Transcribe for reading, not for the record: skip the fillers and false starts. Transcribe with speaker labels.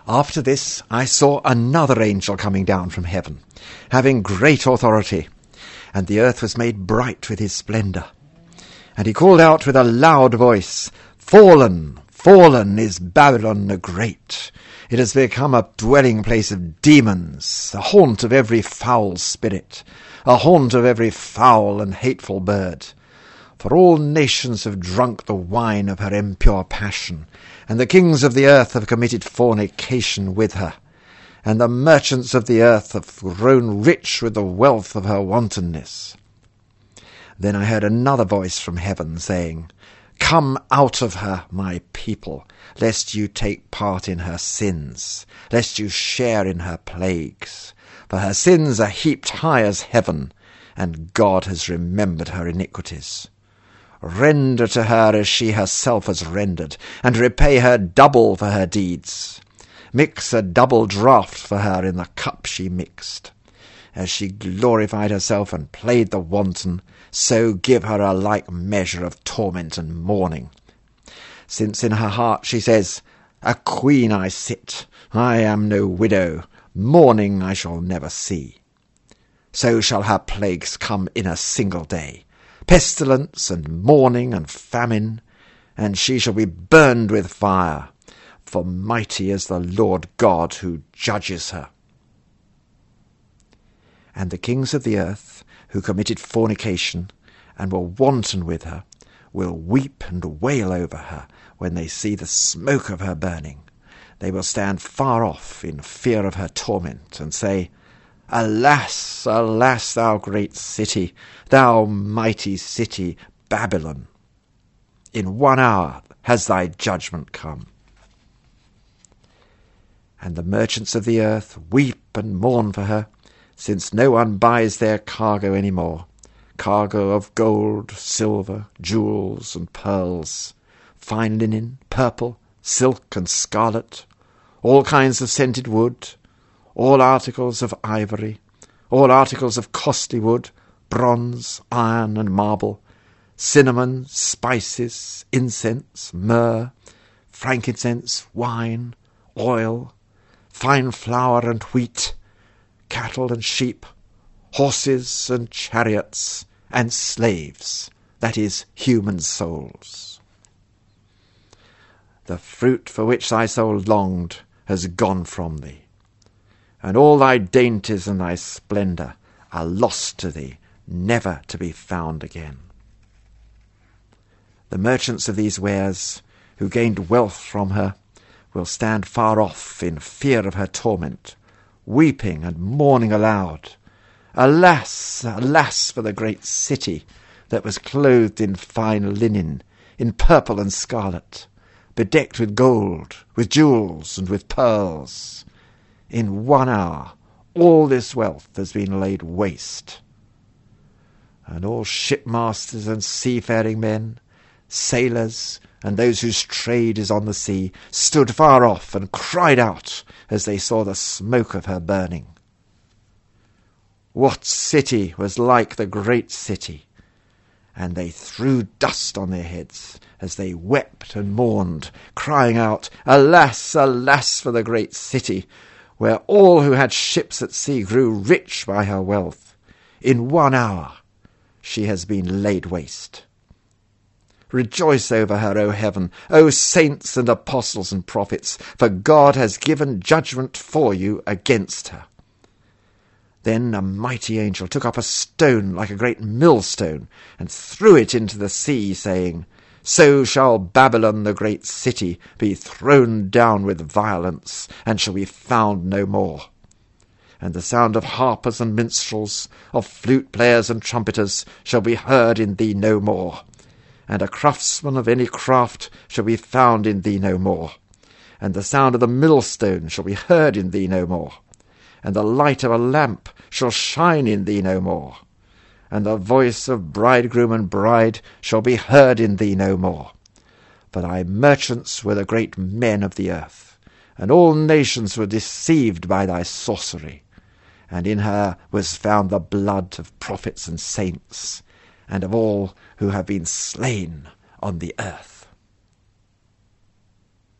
Speaker 1: After this I saw another angel coming down from heaven, having great authority, and the earth was made bright with his splendour. And he called out with a loud voice, Fallen, fallen is Babylon the Great. It has become a dwelling place of demons, a haunt of every foul spirit, a haunt of every foul and hateful bird. For all nations have drunk the wine of her impure passion, and the kings of the earth have committed fornication with her, and the merchants of the earth have grown rich with the wealth of her wantonness. Then I heard another voice from heaven saying, Come out of her, my people, lest you take part in her sins, lest you share in her plagues. For her sins are heaped high as heaven, and God has remembered her iniquities. Render to her as she herself has rendered, and repay her double for her deeds. Mix a double draught for her in the cup she mixed. As she glorified herself and played the wanton, so give her a like measure of torment and mourning. Since in her heart she says, A queen I sit, I am no widow, mourning I shall never see. So shall her plagues come in a single day, pestilence and mourning and famine, and she shall be burned with fire, for mighty is the Lord God who judges her. And the kings of the earth, who committed fornication, and were wanton with her, will weep and wail over her when they see the smoke of her burning. They will stand far off in fear of her torment, and say, Alas, alas, thou great city, thou mighty city, Babylon! In 1 hour has thy judgment come. And the merchants of the earth weep and mourn for her, since no one buys their cargo any more, cargo of gold, silver, jewels, and pearls, fine linen, purple, silk, and scarlet, all kinds of scented wood, all articles of ivory, all articles of costly wood, bronze, iron, and marble, cinnamon, spices, incense, myrrh, frankincense, wine, oil, fine flour and wheat, cattle and sheep, horses and chariots, and slaves, that is, human souls. The fruit for which thy soul longed has gone from thee, and all thy dainties and thy splendour are lost to thee, never to be found again. The merchants of these wares, who gained wealth from her, will stand far off in fear of her torment, weeping and mourning aloud. Alas, alas for the great city that was clothed in fine linen, in purple and scarlet, bedecked with gold, with jewels, and with pearls. In 1 hour all this wealth has been laid waste. And all shipmasters and seafaring men, sailors, and those whose trade is on the sea, stood far off and cried out as they saw the smoke of her burning. What city was like the great city? And they threw dust on their heads as they wept and mourned, crying out, Alas, alas for the great city, where all who had ships at sea grew rich by her wealth. In 1 hour she has been laid waste. Rejoice over her, O heaven, O saints and apostles and prophets, for God has given judgment for you against her. Then a mighty angel took up a stone like a great millstone, and threw it into the sea, saying, So shall Babylon the great city be thrown down with violence, and shall be found no more. And the sound of harpers and minstrels, of flute players and trumpeters, shall be heard in thee no more. And a craftsman of any craft shall be found in thee no more. And the sound of the millstone shall be heard in thee no more. And the light of a lamp shall shine in thee no more. And the voice of bridegroom and bride shall be heard in thee no more. For thy merchants were the great men of the earth, and all nations were deceived by thy sorcery. And in her was found the blood of prophets and saints, and of all who have been slain on the earth.